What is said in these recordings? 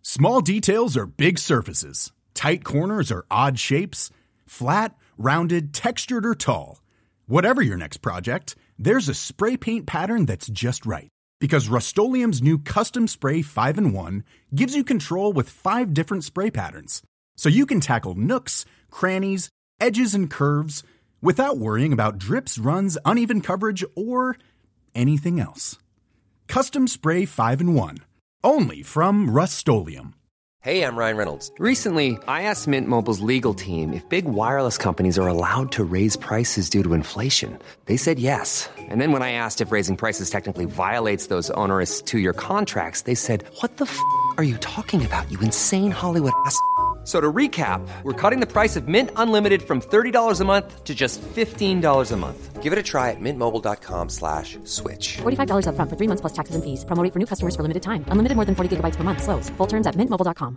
Small details are big surfaces. Tight corners are odd shapes. Flat, rounded, textured, or tall. Whatever your next project, there's a spray paint pattern that's just right. Because Rust-Oleum's new Custom Spray 5-in-1 gives you control with 5 different spray patterns. So you can tackle nooks, crannies, edges, and curves without worrying about drips, runs, uneven coverage, or anything else. Custom Spray 5-in-1. Only from Rust-Oleum. Hey, I'm Ryan Reynolds. Recently, I asked Mint Mobile's legal team if big wireless companies are allowed to raise prices due to inflation. They said yes. And then when I asked if raising prices technically violates those onerous 2-year contracts, they said, "What the f*** are you talking about, you insane Hollywood ass?" So to recap, we're cutting the price of Mint Unlimited from $30 a month to just $15 a month. Give it a try at mintmobile.com/switch. $45 up front for 3 months plus taxes and fees. Promo rate for new customers for limited time. Unlimited more than 40 gigabytes per month. Slows full terms at mintmobile.com.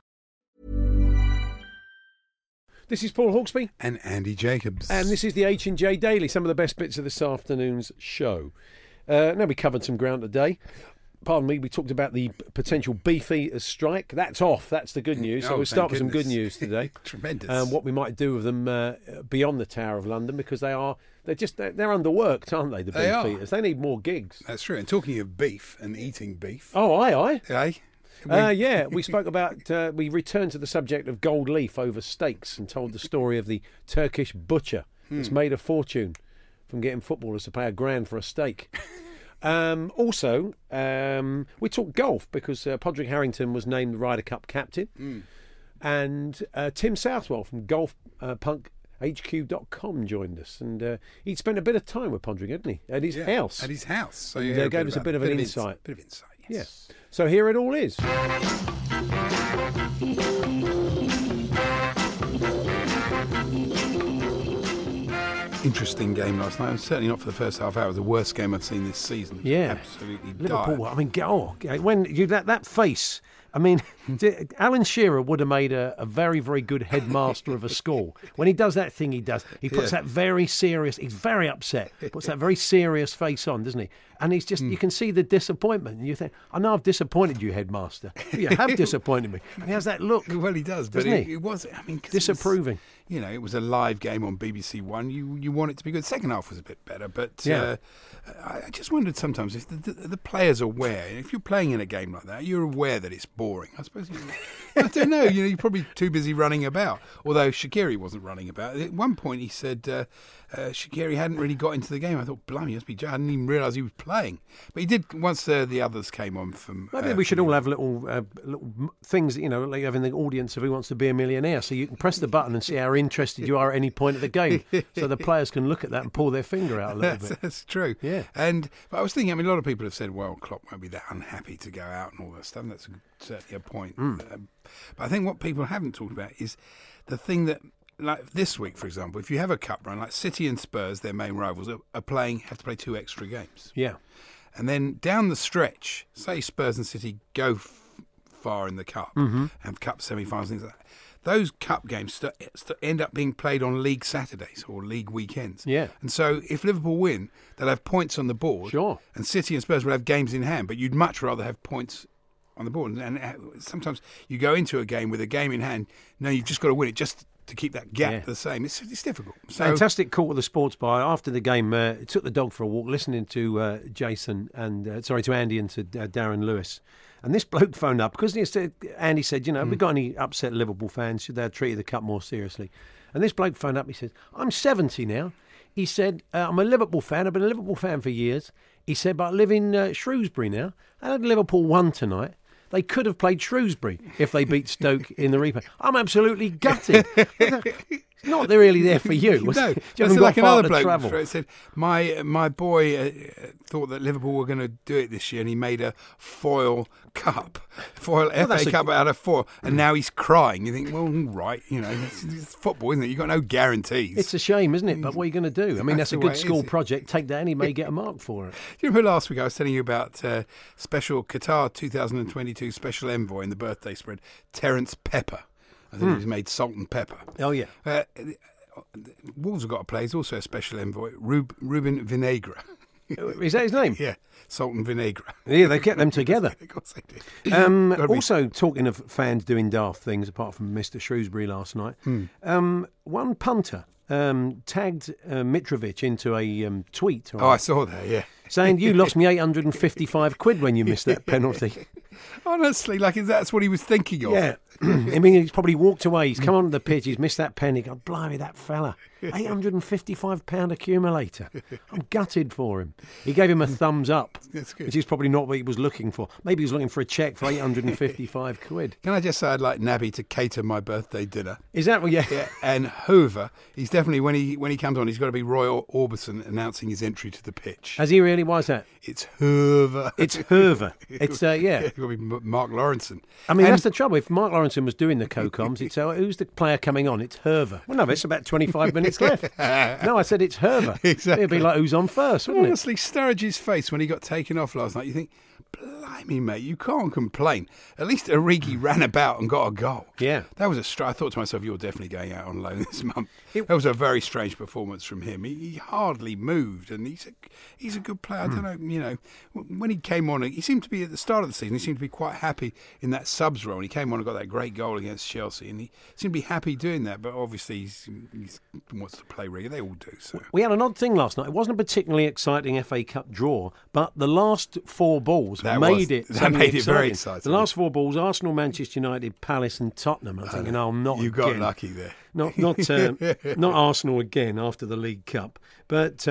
This is Paul Hawksby. And Andy Jacobs. And this is the H&J Daily, some of the best bits of this afternoon's show. Now, we covered some ground today. Pardon me, we talked about the potential beefeaters strike. That's off. That's the good news. So we'll start with some good news today. Tremendous. And what we might do with them beyond the Tower of London, because they're underworked, aren't they, the beefeaters? They need more gigs. That's true. And talking of beef and eating beef. Oh, aye. Eh? We spoke about, we returned to the subject of gold leaf over steaks and told the story of the Turkish butcher that's made a fortune from getting footballers to pay £1,000 for a steak. Also, we talked golf because Podrick Harrington was named the Ryder Cup captain. And Tim Southwell from golfpunkhq.com joined us. And he'd spent a bit of time with Podrick, hadn't he? At his house. At his house. So and gave us a bit of an insight. Bit of insight, yes. Yeah. So here it all is. Interesting game last night. Certainly not for the first half hour. The worst game I've seen this season. Yeah. Absolutely Liverpool, dire. I mean, when you that face, I mean, Alan Shearer would have made a very, very good headmaster of a school. When he does that thing he puts that very serious, he's very upset, puts that very serious face on, doesn't he? And he's just, you can see the disappointment. And you think, I know I've disappointed you, headmaster. You have disappointed me. And he has that look. Well, he does, but it was, I mean... disapproving. It was a live game on BBC One. You want it to be good. Second half was a bit better, but I just wondered sometimes if the players are aware. If you're playing in a game like that, you're aware that it's boring. I suppose. I don't know. You're probably too busy running about. Although Shaqiri wasn't running about. At one point, he said Shaqiri hadn't really got into the game. I thought, blimey, I hadn't even realised he was playing. But he did once the others came on from. Maybe we should all have little things, like having the audience of Who Wants to Be a Millionaire, so you can press the button and see how interested you are at any point of the game, so the players can look at that and pull their finger out a little bit. That's true. Yeah. But I was thinking, a lot of people have said, well, Klopp won't be that unhappy to go out and all that stuff. And that's certainly a point. But I think what people haven't talked about is the thing that, like this week, for example, if you have a cup run, like City and Spurs, their main rivals, have to play 2 extra games. Yeah. And then down the stretch, say Spurs and City go far in the cup, have cup semi-finals, things like that. Those cup games end up being played on league Saturdays or league weekends. Yeah. And so if Liverpool win, they'll have points on the board. Sure. And City and Spurs will have games in hand, but you'd much rather have points on the board. And sometimes you go into a game with a game in hand, no, you've just got to win it just to keep that gap the same. It's difficult. So, fantastic call to the sports bar after the game. Took the dog for a walk, listening to Jason and to Andy and to Darren Lewis. And this bloke phoned up because Andy said, have we got any upset Liverpool fans? Should they have treated the cup more seriously? And this bloke phoned up. He said, I'm 70 now. He said, I'm a Liverpool fan. I've been a Liverpool fan for years. He said, but I live in Shrewsbury now. I had Liverpool won tonight. They could have played Shrewsbury if they beat Stoke in the replay. I'm absolutely gutted. It's not really there for you. No, you it's like another bloke travel. said, my boy thought that Liverpool were going to do it this year, and he made a FA Cup out of foil, and now he's crying. You think, well, right, it's football, isn't it? You've got no guarantees. It's a shame, isn't it? But what are you going to do? I mean, that's a good school project. Take that, and he may get a mark for it. Do you remember last week I was telling you about special Qatar 2022 special envoy in the birthday spread, Terence Pepper? I think he's made salt and pepper. Oh, yeah. Wolves have got a player. He's also a special envoy, Ruben Vinegra. Is that his name? Yeah, Salt and Vinegar. Yeah, they kept them together. Of course they did. Also, talking of fans doing daft things, apart from Mr. Shrewsbury last night, one punter tagged Mitrovic into a tweet. I saw that, yeah. Saying, you lost me 855 quid when you missed that penalty. Honestly, like that's what he was thinking of. Yeah. I mean, he's probably walked away. He's come onto the pitch. He's missed that penny. God, blimey, that fella. £855 accumulator. I'm gutted for him. He gave him a thumbs up, That's good. which is probably not what he was looking for. Maybe he was looking for a cheque for 855 quid. Can I just say I'd like Naby to cater my birthday dinner? Is that what? Yeah. And Hoover, he's definitely, when he comes on, he's got to be Roy Orbison announcing his entry to the pitch. Has he really? Why is that? It's Hoover. It's Hoover. It's, yeah. It's got to be Mark Lawrenson. I mean, that's the trouble. If Mark Lawrenson was doing the co-coms, he'd say, who's the player coming on? It's Herver. Well, no, it's about 25 minutes left. No, I said it's Herver. Exactly. It'd be like, who's on first, wouldn't it? Honestly, Sturridge's face when he got taken off last night, you think, blimey, mate, you can't complain. At least Origi ran about and got a goal. Yeah. That was I thought to myself, you're definitely going out on loan this month. That was a very strange performance from him. He hardly moved, and he's a good player. I don't know, when he came on, he seemed to be, at the start of the season, he seemed to be quite happy in that subs role. And he came on and got that great goal against Chelsea, and he seemed to be happy doing that. But obviously, he wants to play regular. They all do. So We had an odd thing last night. It wasn't a particularly exciting FA Cup draw, but the last four balls made it very exciting. The last four balls: Arsenal, Manchester United, Palace, and Tottenham. I'm thinking, not you again. got lucky there. Not Arsenal again after the League Cup, but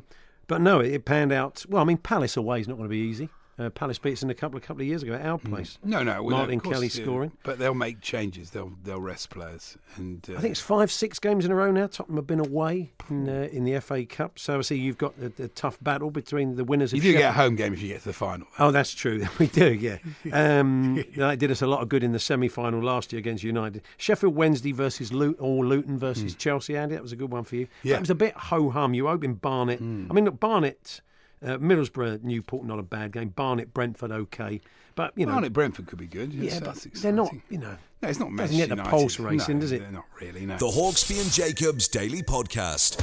no, it panned out. Well, I mean, Palace away is not going to be easy. Palace beat us in a couple of years ago at our place. No, Martin of course, Kelly scoring. But they'll make changes. They'll rest players. And I think it's 5-6 games in a row now. Tottenham have been away in the FA Cup. So obviously you've got the tough battle between the winners of you do Sheffield. get a home game if you get to the final. Oh, that's true. We do, yeah. That did us a lot of good in the semi-final last year against United. Sheffield Wednesday versus Luton versus Chelsea, Andy. That was a good one for you. Yeah. That was a bit ho-hum. You were hoping Barnet. I mean, look, Barnet... Middlesbrough, Newport, not a bad game. Barnet, Brentford, okay, but Barnet, Brentford could be good. Yeah, but that's they're not. No, it's not. Doesn't get the pulse racing, does it? They're not really. No. The Hawksbee and Jacobs Daily Podcast.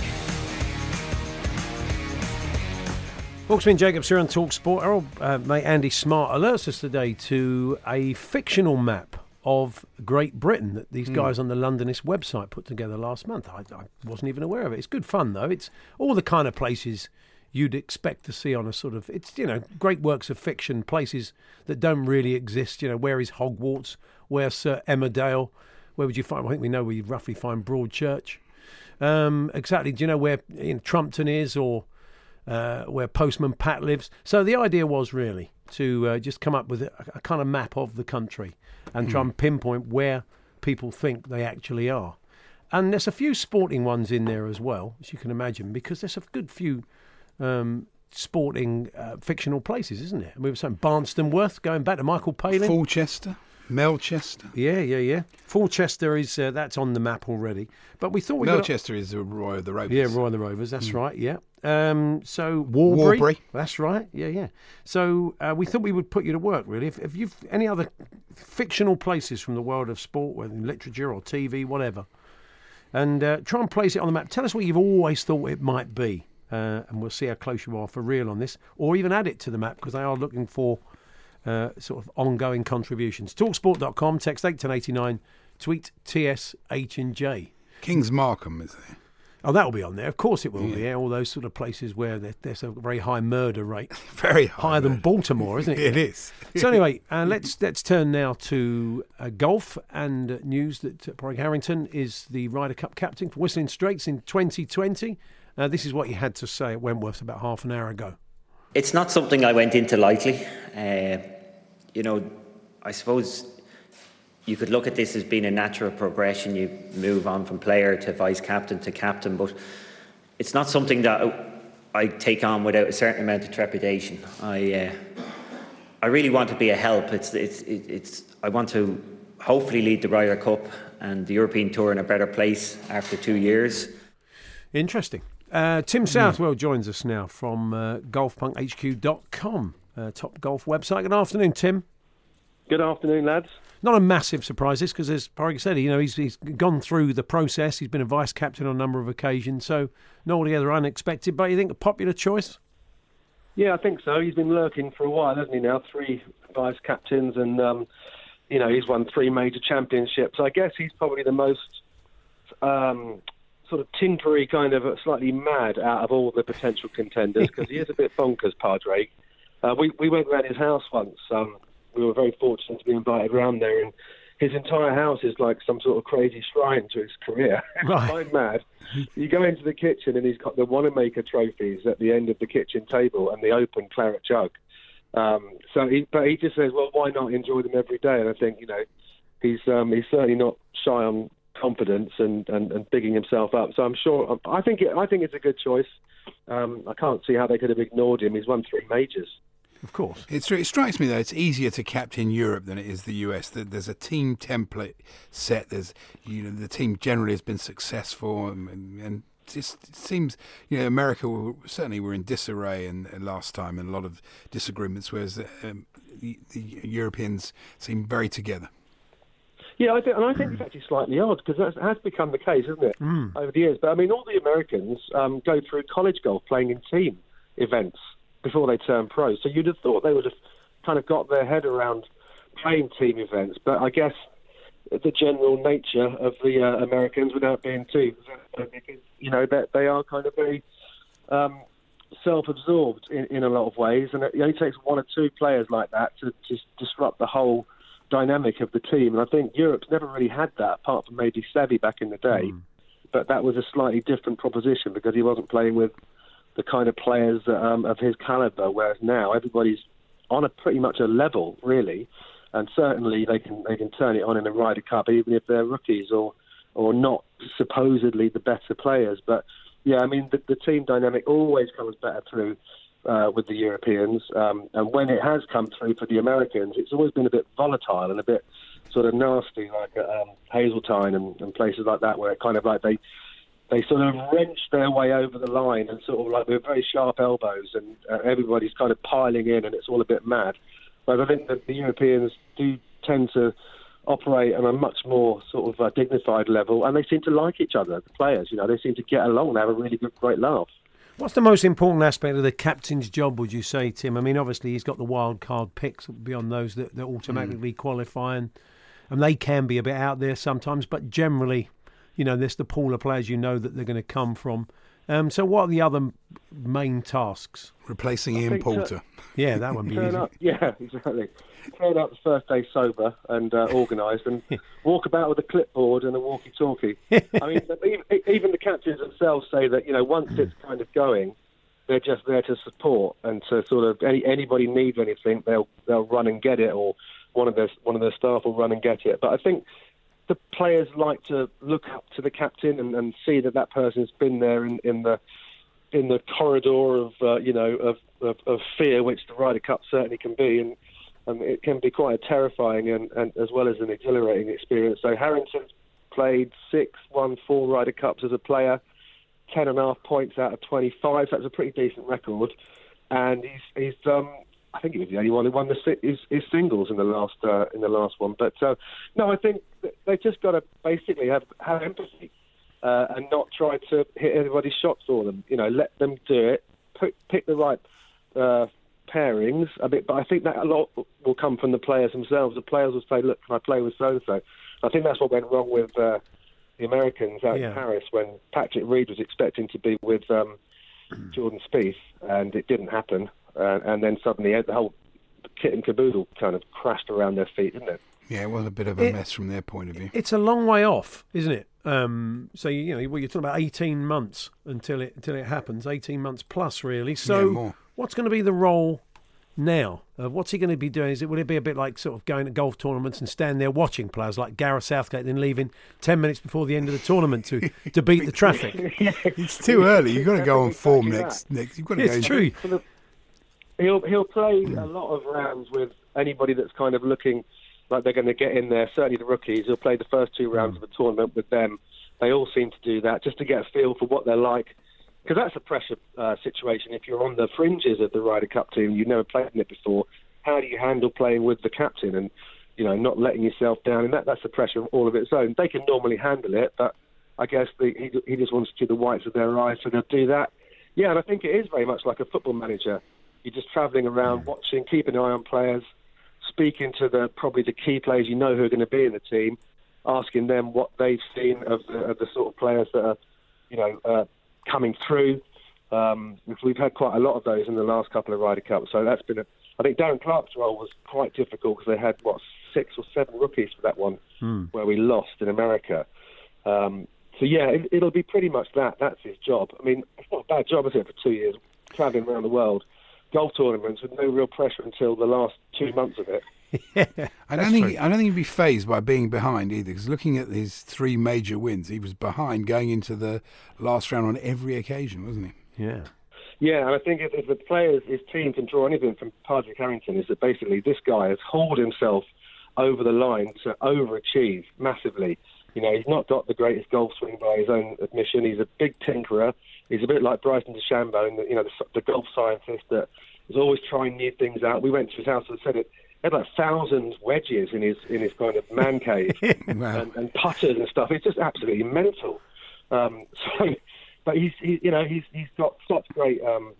Hawksbee and Jacobs here on Talk Sport. Our mate Andy Smart alerts us today to a fictional map of Great Britain that these guys on the Londonist website put together last month. I wasn't even aware of it. It's good fun though. It's all the kind of places you'd expect to see on a sort of, it's, great works of fiction, places that don't really exist. Where is Hogwarts? Where's Sir Emmerdale? Where would you find, I think we know where you'd roughly find Broadchurch. Exactly, do you know where Trumpton is, or where Postman Pat lives? So the idea was really to just come up with a kind of map of the country and try and pinpoint where people think they actually are. And there's a few sporting ones in there as well, as you can imagine, because there's a good few sporting fictional places, isn't it? And we were saying Barnstoneworth, going back to Michael Palin. Fulchester, Melchester. Yeah. Fulchester is that's on the map already. But we thought Melchester is the Roy of the Rovers. Yeah, Roy of the Rovers. That's right. Yeah. So Warbury. That's right. Yeah. So we thought we would put you to work, really. If you've any other fictional places from the world of sport, whether in literature or TV, whatever, and try and place it on the map. Tell us what you've always thought it might be. And we'll see how close you are for real on this, or even add it to the map, because they are looking for sort of ongoing contributions. Talksport.com, text 81089, tweet TSH&J. Kings Markham, is there? Oh, that'll be on there. Of course it will be. Yeah, all those sort of places where there's a very high murder rate. Very high. Higher than Baltimore, isn't it? It is. So anyway, let's turn now to golf and news that Padraig Harrington is the Ryder Cup captain for Whistling Straits in 2020. This is what he had to say at Wentworth about half an hour ago. It's not something I went into lightly. I suppose you could look at this as being a natural progression. You move on from player to vice captain to captain, but it's not something that I take on without a certain amount of trepidation. I really want to be a help. I want to hopefully lead the Ryder Cup and the European Tour in a better place after 2 years. Interesting. Tim Southwell joins us now from golfpunkhq.com, top golf website. Good afternoon, Tim. Good afternoon, lads. Not a massive surprise, this, because as Padraig said, he's gone through the process. He's been a vice captain on a number of occasions, so not altogether unexpected. But you think a popular choice? Yeah, I think so. He's been lurking for a while, hasn't he now? 3 vice captains and, he's won 3 major championships. I guess he's probably the most sort of tinkery, kind of slightly mad out of all the potential contenders, because he is a bit bonkers, Padraig. We went round his house once. We were very fortunate to be invited round there, and his entire house is like some sort of crazy shrine to his career. Right. Quite mad. You go into the kitchen and he's got the Wanamaker trophies at the end of the kitchen table and the open claret jug. But he just says, well, why not enjoy them every day? And I think, he's certainly not shy on confidence and bigging himself up. So I'm sure, I think it's a good choice. I can't see how they could have ignored him. He's won 3 majors. Of course. It strikes me, though, it's easier to captain Europe than it is the US. There's a team template set. There's, the team generally has been successful, and just it seems, America certainly were in disarray and last time, and a lot of disagreements, whereas the Europeans seem very together. Yeah, I think it's actually slightly odd, because that has become the case, isn't it, over the years. But I mean, all the Americans go through college golf playing in team events before they turn pro. So you'd have thought they would have kind of got their head around playing team events. But I guess the general nature of the Americans, without being too, because they are kind of very self-absorbed in a lot of ways, and it only takes 1 or 2 players like that to just disrupt the whole dynamic of the team. And I think Europe's never really had that, apart from maybe Seve back in the day. But that was a slightly different proposition, because he wasn't playing with the kind of players of his calibre, whereas now everybody's on a pretty much a level, really, and certainly they can turn it on in a Ryder Cup, even if they're rookies or not supposedly the better players. But yeah, I mean, the team dynamic always comes better through with the Europeans, and when it has come through for the Americans, it's always been a bit volatile and a bit sort of nasty, like at Hazeltine and places like that, where it kind of like they sort of wrench their way over the line, and sort of like with very sharp elbows, and everybody's kind of piling in, and it's all a bit mad. But I think that the Europeans do tend to operate on a much more sort of dignified level, and they seem to like each other, the players. They seem to get along and have a really great laugh. What's the most important aspect of the captain's job, would you say, Tim? I mean, obviously he's got the wild card picks beyond those that automatically qualify, and they can be a bit out there sometimes, but generally, there's the pool of players that they're going to come from. So what are the other main tasks? Replacing Ian Poulter. Yeah, that would be easy. Yeah, exactly. Turn up the first day sober and organised, and walk about with a clipboard and a walkie-talkie. I mean, even the captains themselves say that, once it's kind of going, they're just there to support and to sort of, anybody needs anything, they'll run and get it, or one of their staff will run and get it. But I think the players like to look up to the captain and see that person's been there in the corridor of fear, which the Ryder Cup certainly can be, and it can be quite a terrifying and as well as an exhilarating experience. So Harrington's played 6, won 4 Ryder Cups as a player, 10.5 points out of 25. So that's a pretty decent record, and he's I think he was the only one who won his singles in the last one. But no, I think they've just got to basically have empathy and not try to hit everybody's shots for them. Let them do it. Pick the right pairings a bit. But I think that a lot will come from the players themselves. The players will say, "Look, can I play with so and so?" I think that's what went wrong with the Americans out in Paris when Patrick Reed was expecting to be with Jordan Spieth, and it didn't happen. And then suddenly the whole kit and caboodle kind of crashed around their feet, didn't it? Yeah, it was a bit of a mess from their point of view. It's a long way off, isn't it? So you're talking about 18 months until it happens, 18 months plus, really. So what's going to be the role now? What's he going to be doing? Will it be a bit like sort of going to golf tournaments and stand there watching players like Gareth Southgate, then leaving 10 minutes before the end of the tournament to beat the traffic? It's too early. You've got to go on form next. You've got to it's true. He'll play a lot of rounds with anybody that's kind of looking like they're going to get in there. Certainly the rookies. He'll play the first 2 rounds of the tournament with them. They all seem to do that just to get a feel for what they're like. Because that's a pressure situation. If you're on the fringes of the Ryder Cup team, you've never played in it before, how do you handle playing with the captain and, not letting yourself down? And that's a pressure all of its own. They can normally handle it, but I guess he just wants to see the whites of their eyes, so they'll do that. Yeah, and I think it is very much like a football manager. You're just travelling around, watching, keeping an eye on players, speaking to probably the key players who are going to be in the team, asking them what they've seen of the sort of players that are, coming through. We've had quite a lot of those in the last couple of Ryder Cups, so that's been I think Darren Clarke's role was quite difficult because they had 6 or 7 rookies for that one where we lost in America. It'll be pretty much that. That's his job. I mean, it's not a bad job, is it, for 2 years, travelling around the world, golf tournaments with no real pressure until the last 2 months of it. I don't think he'd be fazed by being behind either, because looking at his 3 major wins, he was behind going into the last round on every occasion, wasn't he? Yeah. Yeah, and I think if the players, his team can draw anything from Padraig Harrington, is that basically this guy has hauled himself over the line to overachieve massively. You know, he's not got the greatest golf swing by his own admission. He's a big tinkerer. He's a bit like Bryson DeChambeau, the golf scientist that is always trying new things out. We went to his house and said it. He had 1,000 wedges in his kind of man cave Wow. and putters and stuff. It's just absolutely mental. But he's got such great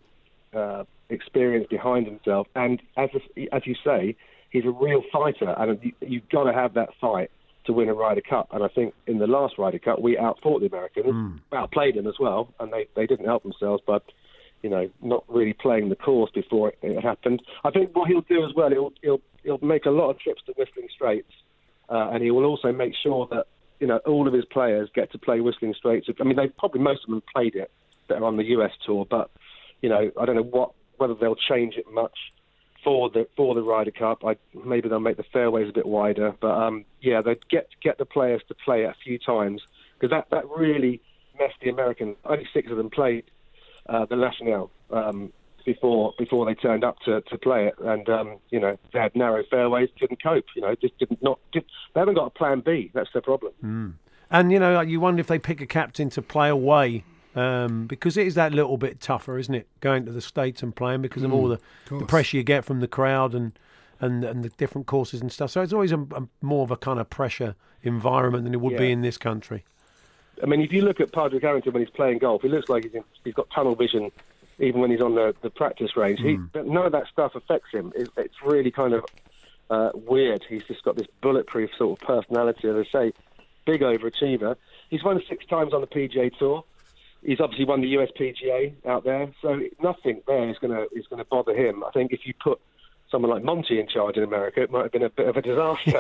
experience behind himself, and as you say, he's a real fighter, and you've got to have that fight to win a Ryder Cup. And I think in the last Ryder Cup we outfought the Americans, outplayed them as well, and they didn't help themselves, but not really playing the course before it happened. I think what he'll do as well, he'll make a lot of trips to Whistling Straits, and he will also make sure that all of his players get to play Whistling Straits. I mean, most of them played it that are on the US tour, but I don't know whether they'll change it much for the Ryder Cup. Maybe they'll make the fairways a bit wider, but they get the players to play it a few times, because that really messed the Americans. Only 6 of them played the National before they turned up to play it, and they had narrow fairways, couldn't cope. They haven't got a plan B. That's their problem. And you wonder if they pick a captain to play away, because it is that little bit tougher, isn't it, going to the States and playing, because of all the pressure you get from the crowd and the different courses and stuff. So it's always more of a kind of pressure environment than it would be in this country. I mean, if you look at Padraig Harrington when he's playing golf, he looks like he's got tunnel vision. Even when he's on the practice range, none of that stuff affects him. It's really kind of weird. He's just got this bulletproof sort of personality. As I say, big overachiever. He's won 6 times on the PGA Tour. He's obviously won the US PGA out there, so nothing there is going to bother him. I think if you put someone like Monty in charge in America, it might have been a bit of a disaster.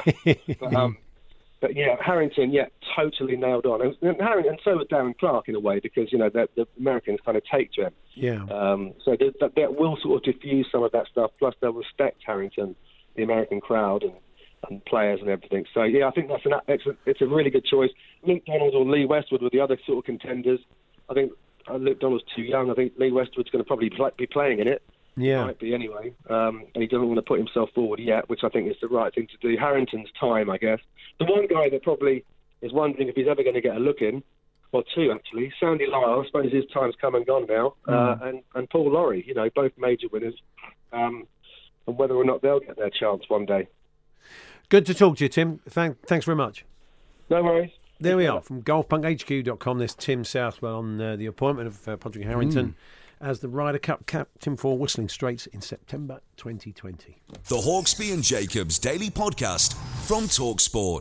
But Harrington, totally nailed on, and so was Darren Clarke in a way, because the Americans kind of take to him. Yeah. So that will sort of diffuse some of that stuff. Plus, they'll respect Harrington, the American crowd and players and everything. So I think it's a really good choice. Luke Donald or Lee Westwood were the other sort of contenders. I think Luke Donald's too young. I think Lee Westwood's going to probably be playing in it. Yeah. Might be anyway. And he doesn't want to put himself forward yet, which I think is the right thing to do. Harrington's time, I guess. The one guy that probably is wondering if he's ever going to get a look in, or 2 actually, Sandy Lyle. I suppose his time's come and gone now, and Paul Lawrie. Both major winners, and whether or not they'll get their chance one day. Good to talk to you, Tim. Thanks very much. No worries. There we are, from golfpunkhq.com. There's Tim Southwell on the appointment of Padraig Harrington as the Ryder Cup captain for Whistling Straits in September 2020. The Hawksbee and Jacobs Daily Podcast from TalkSport.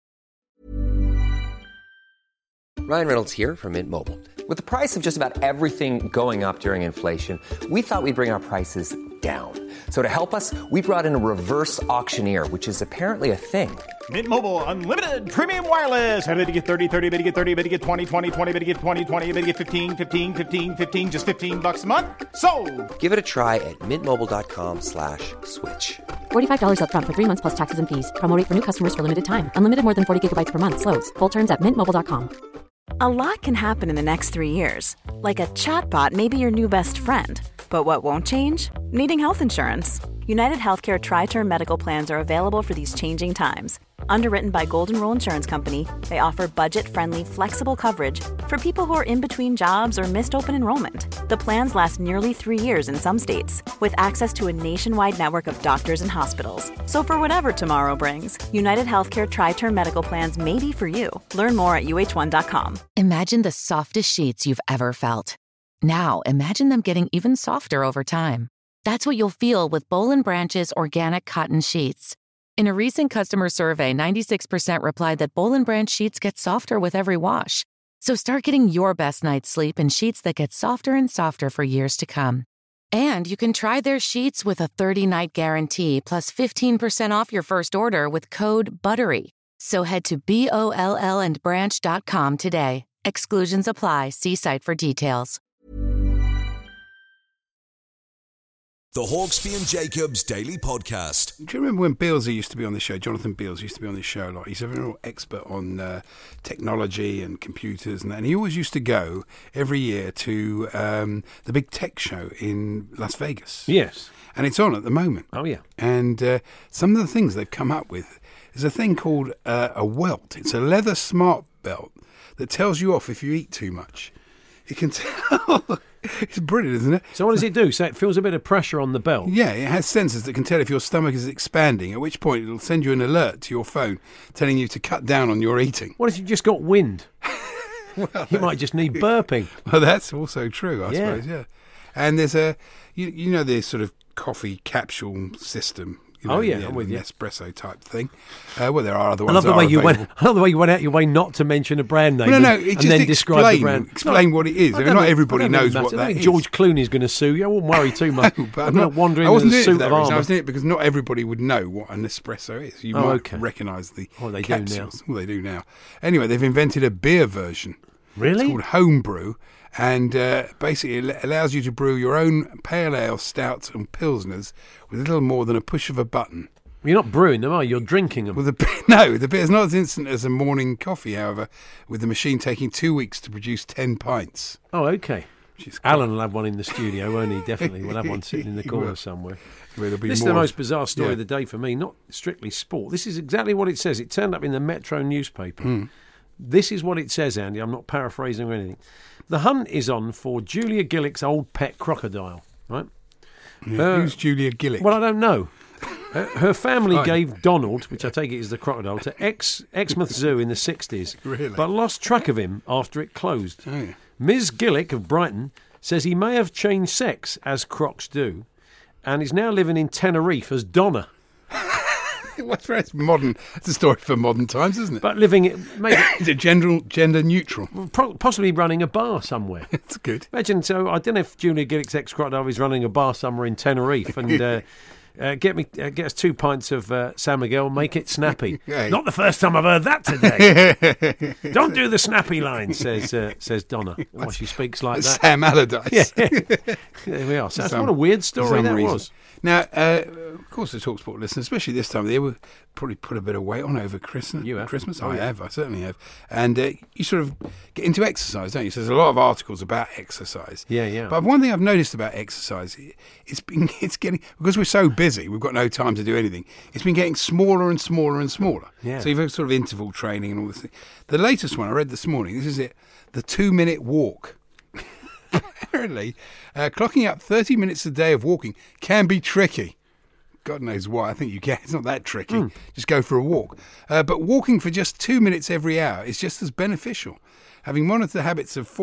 Ryan Reynolds here from Mint Mobile. With the price of just about everything going up during inflation, we thought we'd bring our prices down. So to help us, we brought in a reverse auctioneer, which is apparently a thing. Mint Mobile Unlimited Premium Wireless. How to get 30, 30, bit to get 30, bit to get 20, 20, 20, bit to get 20, 20, bit to get 15, 15, 15, 15, just $15 a month? Sold! Give it a try at mintmobile.com/switch. $45 up front for 3 months plus taxes and fees. Promo rate for new customers for limited time. Unlimited more than 40 gigabytes per month. Slows full terms at mintmobile.com. A lot can happen in the next 3 years. Like a chatbot may be your new best friend. But what won't change? Needing health insurance. United Healthcare Tri-Term Medical Plans are available for these changing times. Underwritten by Golden Rule Insurance Company, they offer budget-friendly, flexible coverage for people who are in between jobs or missed open enrollment. The plans last nearly 3 years in some states, with access to a nationwide network of doctors and hospitals. So for whatever tomorrow brings, United Healthcare Tri-Term Medical Plans may be for you. Learn more at uh1.com. Imagine the softest sheets you've ever felt. Now, imagine them getting even softer over time. That's what you'll feel with Boll & Branch's organic cotton sheets. In a recent customer survey, 96% replied that Boll & Branch sheets get softer with every wash. So start getting your best night's sleep in sheets that get softer and softer for years to come. And you can try their sheets with a 30-night guarantee plus 15% off your first order with code BUTTERY. So head to BOLLandbranch.com today. Exclusions apply. See site for details. The Hawksby and Jacobs Daily Podcast. Do you remember when Bealsy used to be on the show? Jonathan Beals used to be on this show a lot. He's a real expert on technology and computers and that. And he always used to go every year to the big tech show in Las Vegas. Yes. And it's on at the moment. Oh, yeah. And some of the things they've come up with is a thing called a welt. It's a leather smart belt that tells you off if you eat too much. It can tell... It's brilliant, isn't it? So what does it do? So it feels a bit of pressure on the belt? Yeah, it has sensors that can tell if your stomach is expanding, at which point it'll send you an alert to your phone telling you to cut down on your eating. What if you've just got wind? Well, you might just need burping. Well, that's also true, I suppose, yeah. And there's a, you know, this sort of coffee capsule system. You know, I'm with you. Espresso type thing. Well, there are other ones. I love the way you went out your way not to mention a brand name. No, and then describe the brand. Explain what it is. Not everybody knows what that is. George Clooney's going to sue you. I wouldn't worry too much. No, but I'm not wandering in a suit of armour. I was doing it because not everybody would know what an espresso is. You might recognise the capsules. Do now. Well, they do now. Anyway, they've invented a beer version. Really? It's called Homebrew. And basically it allows you to brew your own pale ale, stouts and pilsners with a little more than a push of a button. You're not brewing them, are you? You're drinking them. No, the beer is not as instant as a morning coffee, however, with the machine taking 2 weeks to produce 10 pints. Oh, okay. Alan will have one in the studio, won't he? Definitely. We'll have one sitting in the corner somewhere. This is the most bizarre story of the day for me, not strictly sport. This is exactly what it says. It turned up in the Metro newspaper. This is what it says, Andy. I'm not paraphrasing or anything. The hunt is on for Julia Gillick's old pet crocodile, right? Yeah, who's Julia Gillick? Well, I don't know. Her family gave Donald, which I take it is the crocodile, to Exmouth Zoo in the 60s, but lost track of him after it closed. Oh, yeah. Ms. Gillick of Brighton says he may have changed sex, as crocs do, and is now living in Tenerife as Donna. What's very modern? It's a story for modern times, isn't it? But living it, maybe is it gender neutral? Possibly running a bar somewhere. That's good. Imagine. So I don't know if Julia Gillick's ex-crocodile is running a bar somewhere in Tenerife, and get us 2 pints of San Miguel, make it snappy. Hey. Not the first time I've heard that today. Don't do the snappy line, says Donna. Why she speaks like that? Sam Allardyce. Yeah. There we are. So what a weird story that was. Now, of course, the TalkSport listeners, especially this time of the year, will probably put a bit of weight on over Christmas. You have? Christmas? I have. I certainly have. And you sort of get into exercise, don't you? So there's a lot of articles about exercise. Yeah. But one thing I've noticed about exercise, it's getting, because we're so busy, we've got no time to do anything, it's been getting smaller and smaller and smaller. Yeah. So you've got sort of interval training and all this thing. The latest one I read this morning, this is it, the 2-minute walk. Apparently, clocking up 30 minutes a day of walking can be tricky. God knows why. I think you can. It's not that tricky. Just go for a walk. But walking for just 2 minutes every hour is just as beneficial. Having monitored the habits of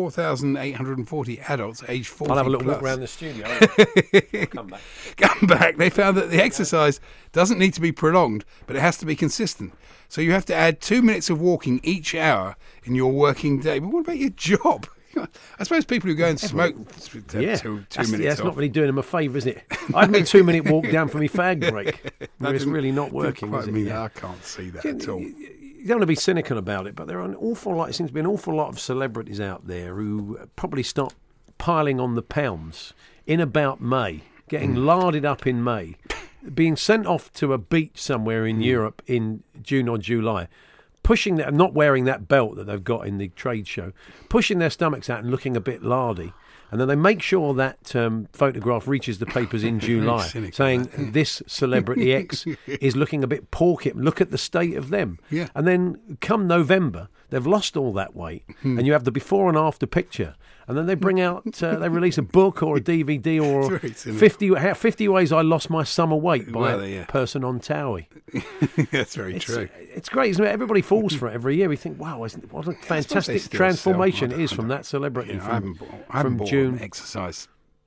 4,840 adults aged 40 I'll have a little plus, walk around the studio. Come back. They found that the exercise doesn't need to be prolonged, but it has to be consistent. So you have to add 2 minutes of walking each hour in your working day. But what about your job? I suppose people who go and smoke 2 minutes that's not really doing them a favour, is it? I had my 2-minute walk down for my fag break. It's really not working, is it? I can't see that at all. You don't want to be cynical about it, but there are it seems to be an awful lot of celebrities out there who probably start piling on the pounds in about May, getting larded up in May, being sent off to a beach somewhere in Europe in June or July, pushing that, not wearing that belt that they've got in the trade show, pushing their stomachs out and looking a bit lardy. And then they make sure that photograph reaches the papers in July, saying this celebrity X is looking a bit porky. Look at the state of them. Yeah. And then come November, they've lost all that weight, and you have the before and after picture. And then they bring out, they release a book or a DVD or 50 Ways I Lost My Summer Weight by a person on Towie. That's very true. It's great, isn't it? Everybody falls for it every year. We think, wow, what a fantastic transformation it is from that celebrity. I haven't bought June. exercise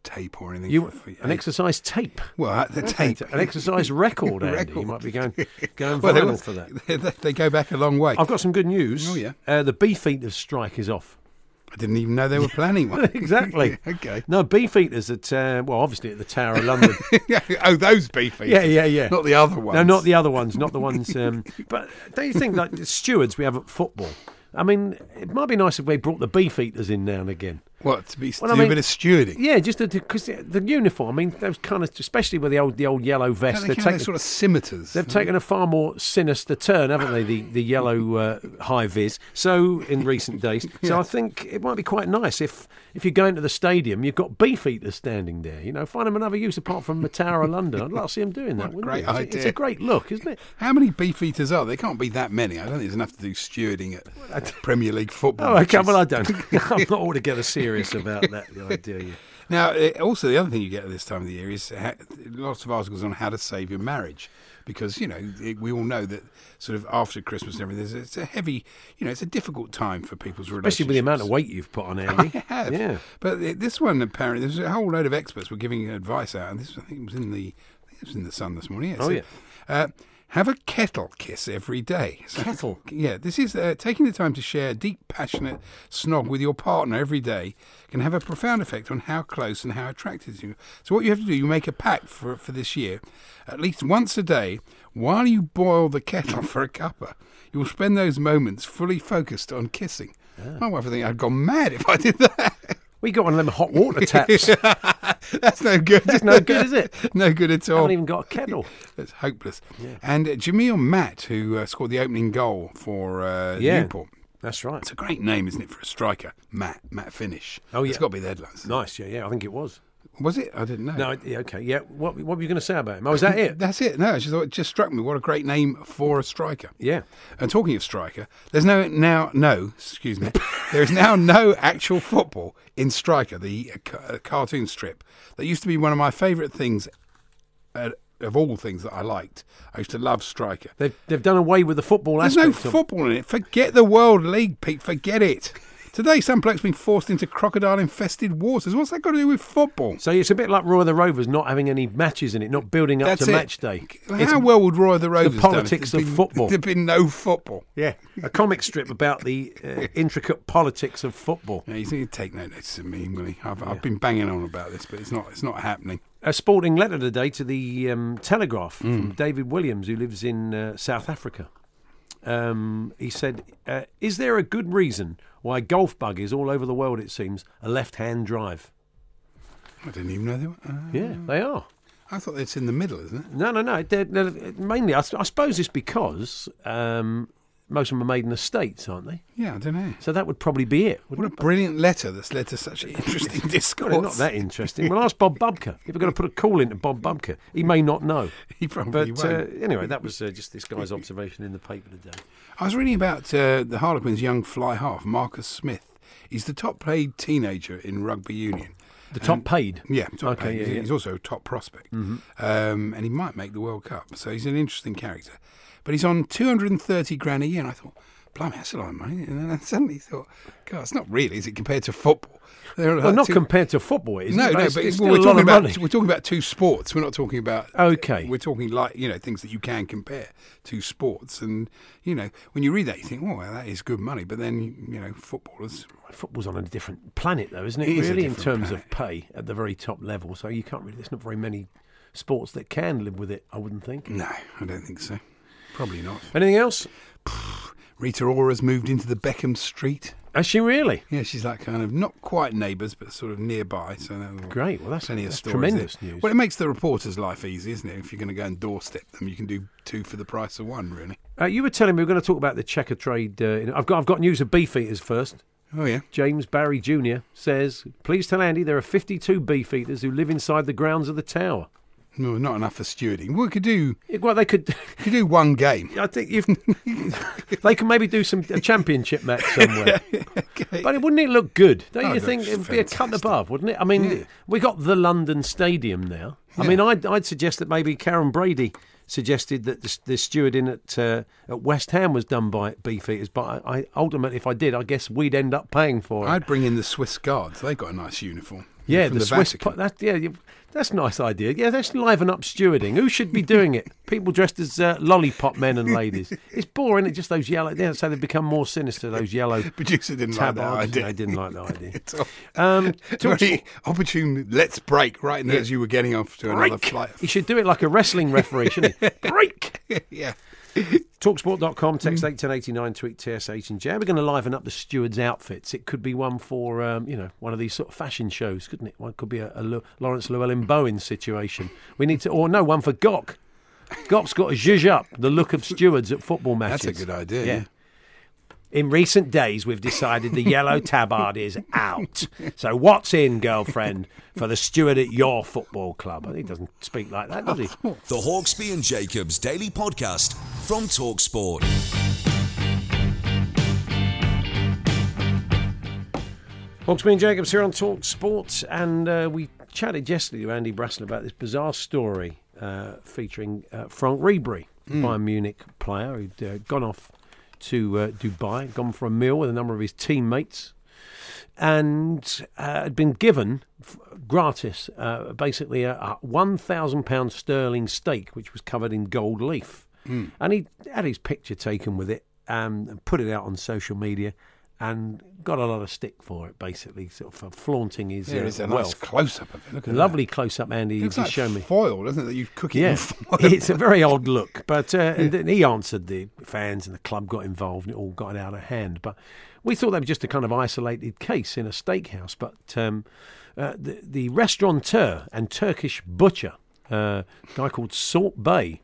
tape or anything. An exercise tape? Well, the tape. An exercise record, Andy. You might be going viral for that. They go back a long way. I've got some good news. Oh, yeah. The Beefeaters strike is off. I didn't even know they were planning one. Exactly. Okay. No, Beefeaters at, obviously at the Tower of London. Oh, those Beefeaters. Yeah. Not the other ones. No, not the other ones. Not the ones. But don't you think, like the stewards we have at football? I mean, it might be nice if we brought the Beefeaters in now and again. What, to do a bit of stewarding? Yeah, just because the uniform. I mean, those kind of, especially with the old yellow vest. They're sort of scimitars. They've taken a far more sinister turn, haven't they? The yellow high vis. So in recent days, so I think it might be quite nice if you go into the stadium, you've got Beefeaters standing there. You know, find them another use apart from the Tower of London. I'd like to see them doing that. Great idea. It's a great look, isn't it? How many Beefeaters are there? There can't be that many. I don't think there's enough to do stewarding at Premier League football. Oh, okay. Well, I don't. I'm not altogether serious about that. The idea. Yeah. Now, also the other thing you get at this time of the year is lots of articles on how to save your marriage, because we all know that sort of after Christmas and everything, it's a heavy, it's a difficult time for people's relationships. Especially with the amount of weight you've put on, Andy. I have. Yeah. But this one apparently, there's a whole load of experts were giving advice out, and this I think it was in the Sun this morning. Yeah, have a kettle kiss every day. Kettle? Yeah, this is taking the time to share a deep, passionate snog with your partner every day can have a profound effect on how close and how attracted you are. So what you have to do, you make a pact for this year, at least once a day, while you boil the kettle for a cuppa, you will spend those moments fully focused on kissing. My wife would think I'd gone mad if I did that. We got one of them hot water taps. That's no good. It's no good, is it? No good at all. I haven't even got a kettle. That's hopeless. Yeah. And Jamil Matt, who scored the opening goal for Newport. That's right. It's a great name, isn't it, for a striker? Matt Finish. Oh, yeah. It's got to be the headlines. Nice, yeah. I think it was. Was it? I didn't know. No, okay, yeah. What were you going to say about him? Oh, was that it? That's it. No, it just struck me. What a great name for a striker. Yeah. And talking of striker, there is now no actual football in Striker, the cartoon strip that used to be one of my favourite things. Of all things that I liked, I used to love Striker. They've done away with the football aspect. There's no football in it. Forget the World League, Pete. Forget it. Today, some bloke's been forced into crocodile-infested waters. What's that got to do with football? So it's a bit like Roy of the Rovers not having any matches in it, not building up to match day. How well would Roy of the Rovers the politics of football? There'd been no football. Yeah, a comic strip about the intricate politics of football. Yeah, he's going to take no notice of me, will he? I've been banging on about this, but it's not happening. A sporting letter today to the Telegraph from David Williams, who lives in South Africa. He said, is there a good reason why golf buggies all over the world, it seems, are left-hand drive? I didn't even know they were. Yeah, they are. I thought it's in the middle, isn't it? No. They're mainly, I suppose it's because most of them are made in the States, aren't they? Yeah, I don't know. So that would probably be it. What a brilliant letter that's led to such an interesting discourse. Well, not that interesting. Well, ask Bob Bubka. If we're going to put a call into Bob Bubka, he may not know. He probably won't. Anyway, that was just this guy's observation in the paper today. I was reading about the Harlequins' young fly half, Marcus Smith. He's the top-paid teenager in rugby union. The top paid? Yeah, top paid. Yeah. He's also a top prospect. Mm-hmm. And he might make the World Cup. So he's an interesting character. But he's on 230 grand a year, and I thought, blimey, that's a lot of money. And then I suddenly thought, God, it's not really, is it, compared to football? Well, not compared to football, is it? No, but we're talking about two sports. We're not talking about... Okay. We're talking things that you can compare to sports. And, when you read that, you think, oh, well, that is good money. But then, footballers... Football's on a different planet, though, isn't it? It is really, in terms of pay at the very top level. So you can't really... There's not very many sports that can live with it, I wouldn't think. No, I don't think so. Probably not. Anything else? Rita Ora's moved into the Beckham Street. Has she really? Yeah, she's like kind of not quite neighbours, but sort of nearby. So great. Well, that's tremendous news. Well, it makes the reporter's life easy, isn't it? If you're going to go and doorstep them, you can do two for the price of one, really. You were telling me we're going to talk about the checker trade. I've got news of Beefeaters first. Oh, yeah. James Barry Jr. says, please tell Andy there are 52 Beefeaters who live inside the grounds of the Tower. No, not enough for stewarding. Well, we could do. Well, they could do one game. I think they can maybe do a championship match somewhere. Okay. But wouldn't it look good? Don't you think it'd be a cut above, wouldn't it? I mean, we got the London Stadium now. Yeah. I mean, I'd suggest that maybe Karen Brady suggested that the stewarding at West Ham was done by Beefeaters, but I ultimately, if I did, I guess we'd end up paying for it. I'd bring in the Swiss Guards. They've got a nice uniform. Yeah, from the Swiss. That's a nice idea. Yeah, let's liven up stewarding. Who should be doing it? People dressed as lollipop men and ladies. It's boring. It's just those yellow. Yeah, so they become more sinister. Those yellow. Producer didn't like that idea. They didn't like that idea. Very opportune. Let's break right now as you were getting off to another flight. You should do it like a wrestling referee, shouldn't he? Break. Yeah. Talksport.com, text 81089, tweet TSH and J. We're going to liven up the stewards' outfits. It could be one for, one of these sort of fashion shows, couldn't it? One could be a Lawrence Llewellyn-Bowen situation. We need to, one for Gok. Gok's got to zhuzh up the look of stewards at football matches. That's a good idea. Yeah. In recent days, we've decided the yellow tabard is out. So what's in, girlfriend, for the steward at your football club? He doesn't speak like that, does he? The Hawksbee and Jacobs Daily Podcast from TalkSport. Hawksbee and Jacobs here on TalkSport, and we chatted yesterday with Andy Brassel about this bizarre story featuring Franck Ribery, Bayern Munich player who'd gone off to Dubai, gone for a meal with a number of his teammates, and had been given gratis basically a £1,000 sterling steak, which was covered in gold leaf. And he had his picture taken with it and put it out on social media and got a lot of stick for it, basically, sort of for flaunting his it's a wealth. nice close-up of it. Look at Lovely close-up, Andy. It looks just like show me. foil, doesn't it, that you cook it in foil? It's a very odd look. But and then he answered the fans and the club got involved and it all got out of hand. But we thought that was just a kind of isolated case in a steakhouse. But the restaurateur and Turkish butcher, a guy called Salt Bey,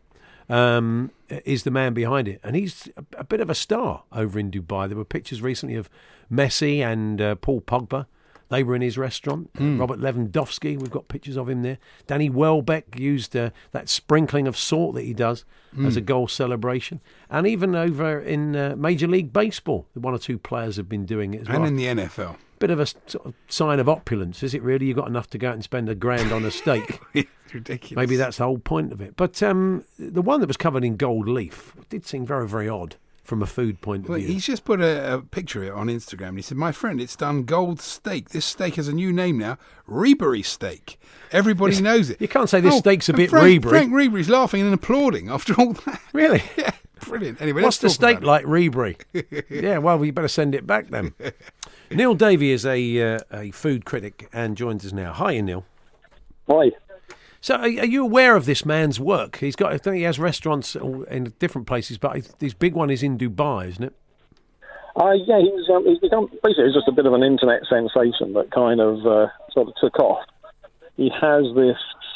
is the man behind it. And he's a bit of a star over in Dubai. There were pictures recently of Messi and Paul Pogba. They were in his restaurant. Robert Lewandowski, we've got pictures of him there. Danny Welbeck used that sprinkling of salt that he does as a goal celebration. And even over in Major League Baseball, one or two players have been doing it as well. And in the NFL. Bit of a sort of sign of opulence, is it really? You've got enough to go out and spend $1,000 on a steak. It's ridiculous. Maybe that's the whole point of it. But the one that was covered in gold leaf did seem very, very odd from a food point of view. He's just put a picture of it on Instagram. And he said, "My friend, it's done gold steak. This steak has a new name now, Ribery steak. Everybody knows it." You can't say this steak's a bit Ribery. Franck Ribery's laughing and applauding after all that. Really? Yeah, brilliant. Anyway, what's the steak like, Ribery? Yeah, well, we better send it back then. Neil Davey is a food critic and joins us now. Hi, Neil. Hi. So, are you aware of this man's work? I think he has restaurants in different places, but his big one is in Dubai, isn't it? Yeah, he's become basically just a bit of an internet sensation that kind of sort of took off. He has this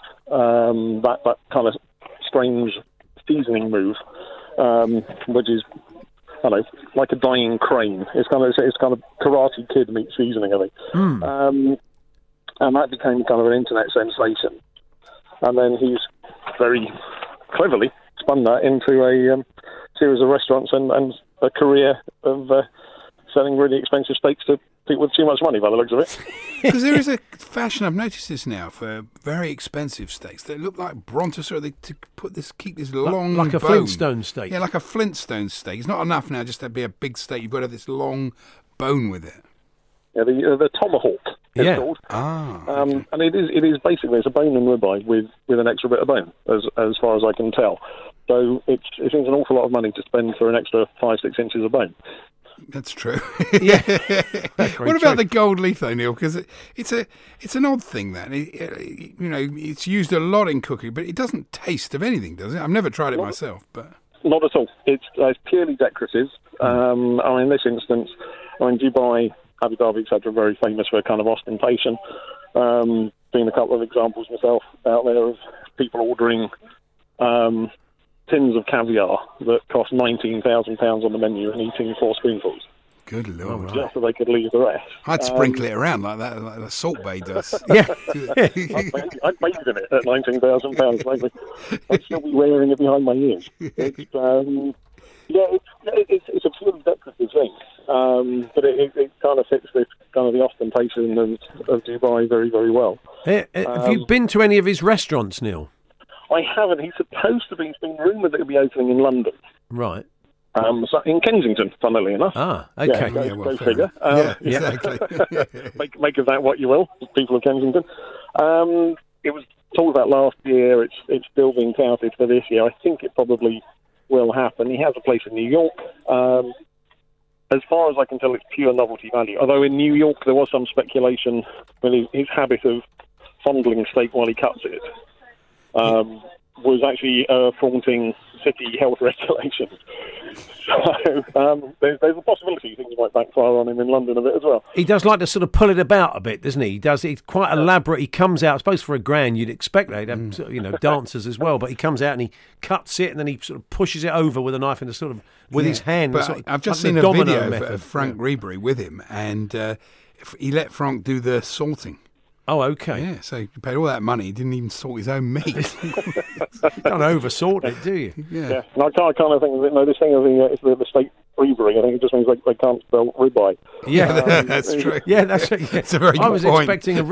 that kind of strange seasoning move, which is, I don't know, like a dying crane. It's kind of Karate Kid meets seasoning, I think. And that became kind of an internet sensation. And then he's very cleverly spun that into a series of restaurants and a career of selling really expensive steaks to people with too much money, by the looks of it. Because there is a fashion, I've noticed this now, for very expensive steaks. They look like Brontosaurus. Keep this long like a bone. Flintstone steak. Yeah, like a Flintstone steak. It's not enough now just to be a big steak. You've got to have this long bone with it. Yeah, the tomahawk. It's called. Okay. And it is basically, it's a bone and ribeye with an extra bit of bone, as far as I can tell. So it seems an awful lot of money to spend for an extra 5-6 inches of bone. That's true. Yeah. What about the gold leaf, though, Neil? Because it's an odd thing that it's used a lot in cooking, but it doesn't taste of anything, does it? I've never tried it myself, but not at all. It's purely decorative. In this instance, Dubai, Abu Dhabi, etc., very famous for kind of ostentation. Seen a couple of examples myself out there of people ordering tins of caviar that cost £19,000 on the menu and eating 4 spoonfuls. Good Lord. Just so they could leave the rest. I'd sprinkle it around like that, like the Salt Bay does. Yeah. I'd bathe in it at £19,000. Maybe I'd still be wearing it behind my ears. It's a purely decorative thing, but it kind of fits this kind of the ostentation of Dubai very, very well. Have you been to any of his restaurants, Neil? I haven't. He's supposed to be. It's been rumoured that he'll be opening in London. Right. So in Kensington, funnily enough. Ah, okay. Go figure. Exactly. Make of that what you will, people of Kensington. It was talked about last year. It's still being touted for this year. I think it probably will happen. He has a place in New York. As far as I can tell, it's pure novelty value. Although in New York there was some speculation with his habit of fondling steak while he cuts it was actually flaunting city health regulations. So there's a possibility things might backfire on him in London a bit as well. He does like to sort of pull it about a bit, doesn't he? He's quite elaborate. He comes out, I suppose for a grand you'd expect that he'd have dancers as well, but he comes out and he cuts it and then he sort of pushes it over with a knife and sort of with his hand. But sort of, I've just like seen the a video domino of Frank Ribery with him, and he let Frank do the salting. Oh, okay. Yeah, so he paid all that money. He didn't even salt his own meat. You don't over-salt it, do you? Yeah. And I kind of think, this thing of the state Ribery, I think it just means they can't spell ribeye. Yeah, that's true. Yeah, that's right. Yeah. That's a very good point. I was expecting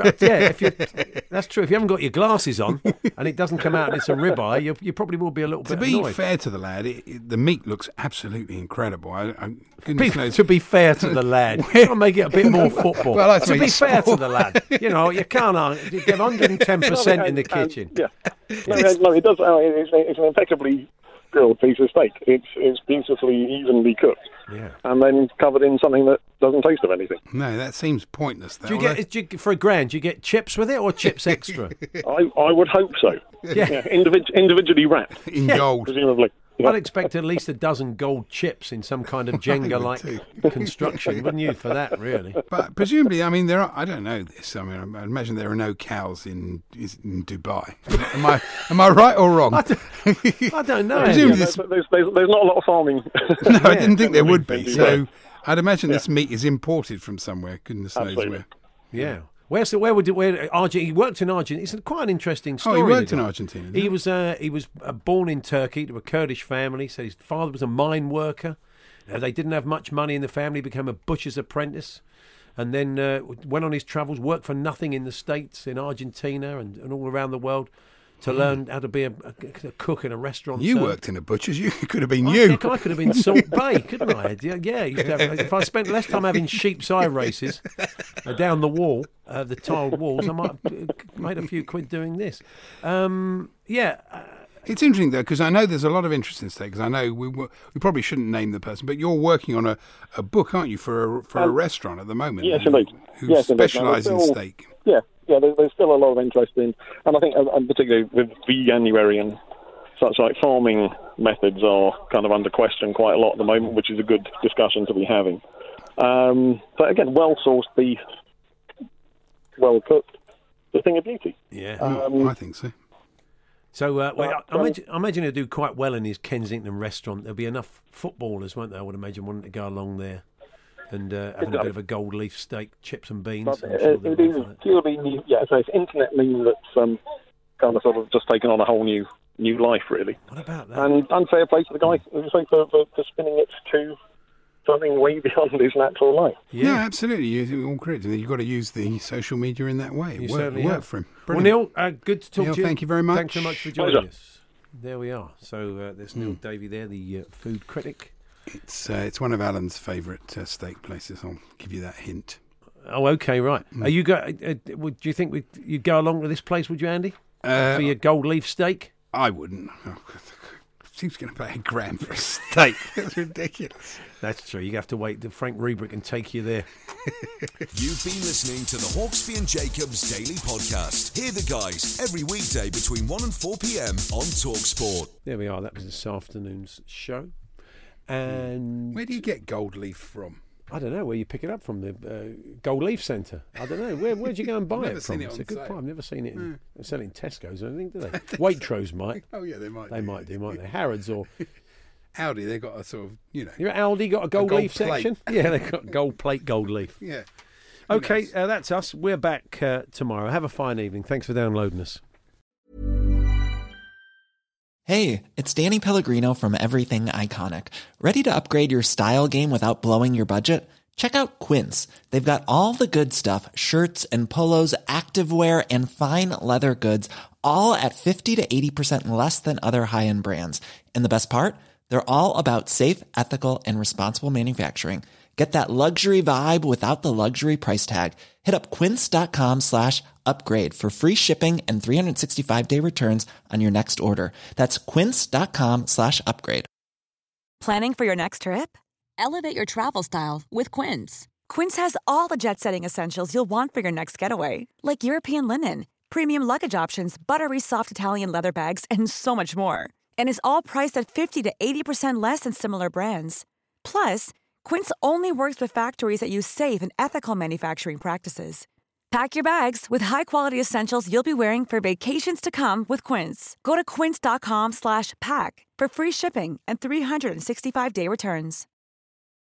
that's true. If you haven't got your glasses on and it doesn't come out and it's a ribeye, you probably will be a little bit annoyed. To be fair to the lad, the meat looks absolutely incredible. To be fair to the lad, I'll make it a bit more football. Well, to be fair to the lad, you can't give 110% in the kitchen. Yeah, no, it does. It's an impeccably grilled piece of steak. It's beautifully evenly cooked, and then covered in something that doesn't taste of anything. No, that seems pointless. Do you get for a grand? Do you get chips with it or chips extra? I would hope so. Yeah, individually wrapped in gold, presumably. I'd expect at least a dozen gold chips in some kind of Jenga-like construction, wouldn't you, for that, really? But presumably, I mean, there are, I don't know this. I mean, I imagine there are no cows in Dubai. Am I right or wrong? I don't know. Presumably there's not a lot of farming. No, I didn't think there would be. So I'd imagine this meat is imported from somewhere. Goodness knows where. Yeah. Where Argentina? He worked in Argentina. It's quite an interesting story. Oh, he worked in Argentina. He was born in Turkey to a Kurdish family. So his father was a mine worker. They didn't have much money in the family. He became a butcher's apprentice, and then went on his travels. Worked for nothing in the States, in Argentina, and all around the world to learn how to be a cook in a restaurant. You worked in a butcher's. You could have been you. I could have been Salt Bay, couldn't I? Yeah. If I spent less time having sheep's eye races down the wall, the tiled walls, I might have made a few quid doing this. It's interesting, though, because I know there's a lot of interest in steak, because I know we probably shouldn't name the person, but you're working on a book, aren't you, for a restaurant at the moment? Yes, indeed. Who specialise in steak. Yeah, there's still a lot of interest in, and I think particularly with veganuary and such like farming methods are kind of under question quite a lot at the moment, which is a good discussion to be having. But again, well-sourced beef, well-cooked, the thing of beauty. Yeah, I think so. So I imagine he'll do quite well in his Kensington restaurant. There'll be enough footballers, won't there? I would imagine wanting to go along there and having a bit of a gold leaf steak, chips and beans. It is purely, so it's internet meme that's kind of sort of just taken on a whole new life, really. What about that? And unfair play to the guy, for spinning it to something way beyond his natural life. Yeah, absolutely. You're all correct. You've got to use the social media in that way. It worked for him. Brilliant. Well, Neil, good to talk Neil, to you. thank you very much. Thanks so much for joining us. There we are. So there's Neil Davey there, the food critic. It's one of Alan's favourite steak places. I'll give you that hint. Oh, okay, right. Are you do you think you'd go along to this place? Would you, Andy, for your gold leaf steak? I wouldn't. Who's going to pay $1,000 for a steak? That's ridiculous. That's true. You have to wait till Frank Ribery can take you there. You've been listening to the Hawksby and Jacobs Daily Podcast. Hear the guys every weekday between 1 and 4 p.m. on TalkSport. There we are. That was this afternoon's show. And where do you get gold leaf from? I don't know where you pick it up from, the Gold Leaf Centre. I don't know. Where'd you go and buy it from? It's a good point. I've never seen it. They sell it in Tesco's or anything, do they? Waitrose might. Oh, yeah, they might. They might do, mightn't they? Harrods or... Aldi, they've got a sort of, Your Aldi got a gold leaf section? Yeah, they've got gold plate, gold leaf. Yeah. Okay, that's us. We're back tomorrow. Have a fine evening. Thanks for downloading us. Hey, it's Danny Pellegrino from Everything Iconic. Ready to upgrade your style game without blowing your budget? Check out Quince. They've got all the good stuff, shirts and polos, activewear, and fine leather goods, all at 50 to 80% less than other high-end brands. And the best part? They're all about safe, ethical, and responsible manufacturing. Get that luxury vibe without the luxury price tag. Hit up quince.com/upgrade for free shipping and 365-day returns on your next order. That's quince.com/upgrade. Planning for your next trip? Elevate your travel style with Quince. Quince has all the jet-setting essentials you'll want for your next getaway, like European linen, premium luggage options, buttery soft Italian leather bags, and so much more. And is all priced at 50 to 80% less than similar brands. Plus, Quince only works with factories that use safe and ethical manufacturing practices. Pack your bags with high-quality essentials you'll be wearing for vacations to come with Quince. Go to quince.com/pack for free shipping and 365-day returns.